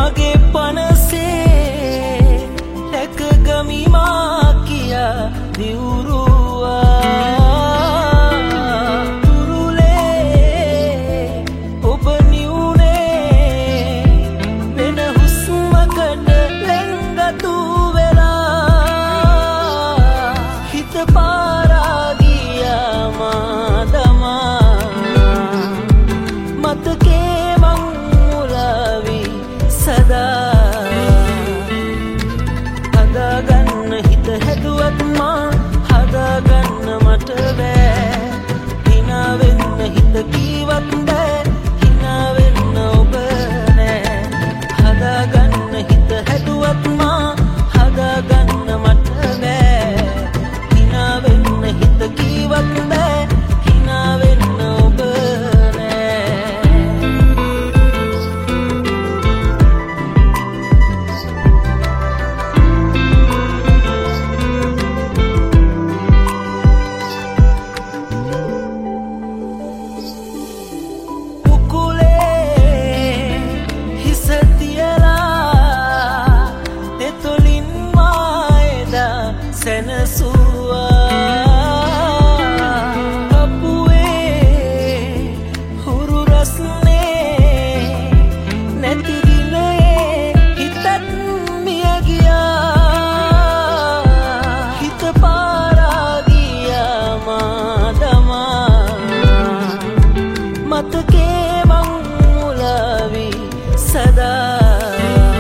මගේ පනසේ දැක ගමිමා කියා දිවුරුවා තුරුලේ ඔබ නිවුනේ වෙන හුස්මකට ලෙන්ගතු වෙලා හිත පාරා ගියා මාදමා මතකේ මං මුලාවි සදා හදාගන්න හිත හැදුවත් මා හදාගන්න මට බෑ හිනා වෙන්න හිත කීවත් බෑ හිනා වෙන්න ඔබ නෑ හදාගන්න හිත හැදුවත් මා හදාගන්න මට බෑ හිනා වෙන්න හිත කීවත් බෑ හිනා වෙන්න ඔබ මතකේ මං මුලාවි සදා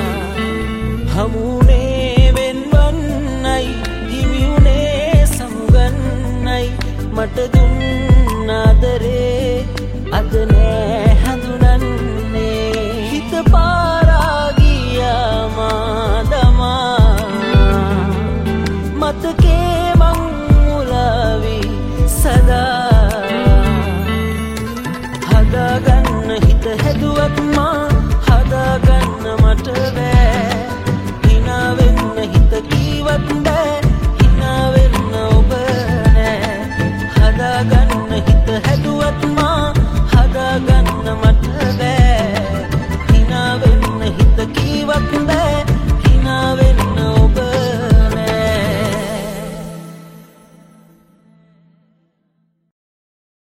හමුනේ වෙන්වන්නයි හිමිුනේ සමුගන්නයි මට දුන්න ආදරේ අද නෑ හඳුනන්නේ හිත පාරා ගියා මාදමා මතකේ මං මුලාවි සදා හදාගන්න හිත හැදුවත් මා